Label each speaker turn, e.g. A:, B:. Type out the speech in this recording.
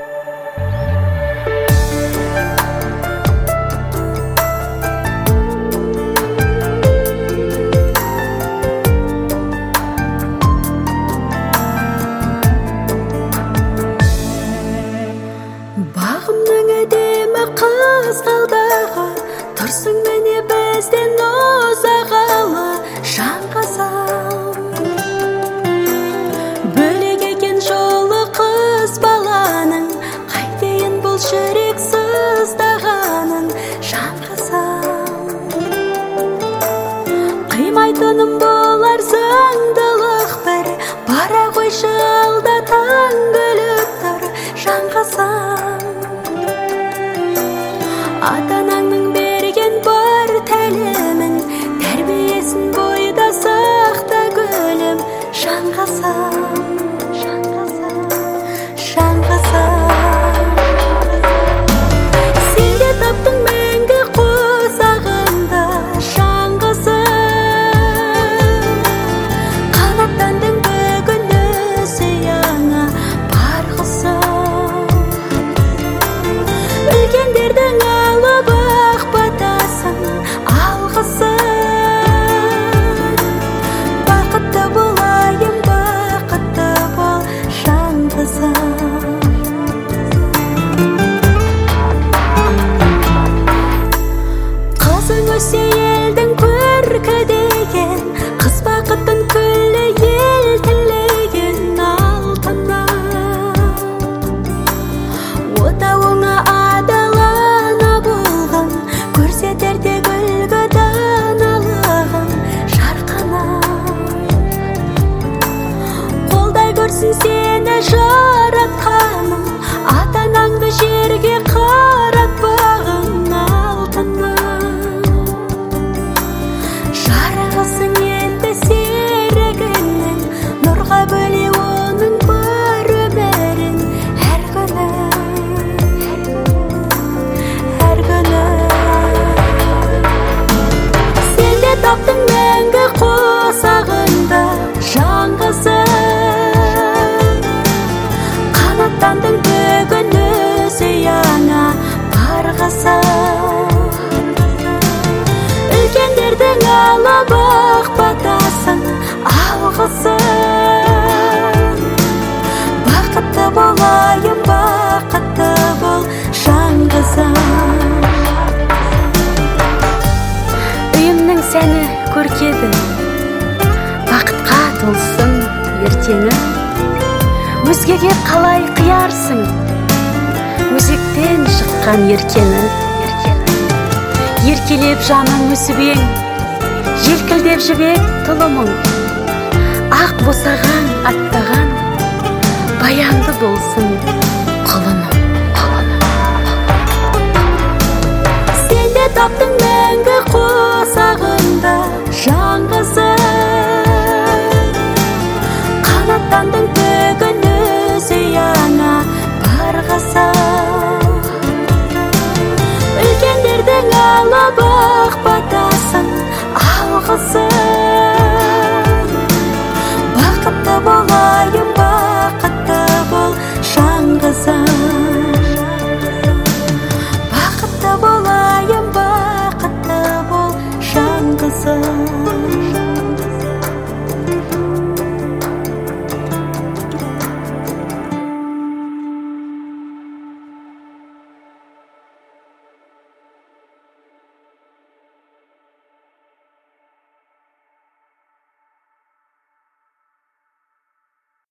A: Бағымның әдемі қызғалдағы, тұрсың міне бізден ұзағалы жаңғасам. Бөлек екен жолы қыз баланың, қайтейін бұл жүрек сыздағанын жаңғасам. Қимайтыным болар заңдылық бір, бара қойшы алда таң күліп тұр жаңғасам. Ата-анаңның берген бар тәлімін, тәрбиесін бойда сақта гүлім жаңғасам. Сен де таптың мәңгі қосағында жаңғасам. Қанаттандың бүгін өз ұяңа барғызам. Үлкендердің алып ақ батасын алғызам. Бақытты болайын, бақытты бол жаңғасам. Қызың өссе елдің көркі деген, қыз бақыттың күллі ел тілеген алтыннан. Отауыңа адалана болған, көрсетер тек үлгі даналығын жарқанан. Қолдай көрсін сені жаратқаным, ата-анаңды жерге қаратпағын алтыннан. Жарығысың енді серігінің, нұрға бөле оның бар өмірін әр күні. Сен де таптың мәңгі қосағында жаңғасам. Қанаттандың бүгін өз ұяңа барғызам. Үлкендердің алып ақ батасын алғызам. Бақытты болайын, бақытты бол жаңғасам. Үйімнің сәні көркеді, бақытқа толсын ертеңі. Өзгеге қалай қиярсың, өзектен шыққан еркені. Еркелеп жаның өсіп ең, желкілдеп жібек тұлымың. Ақ босаған аттаған баянды болсын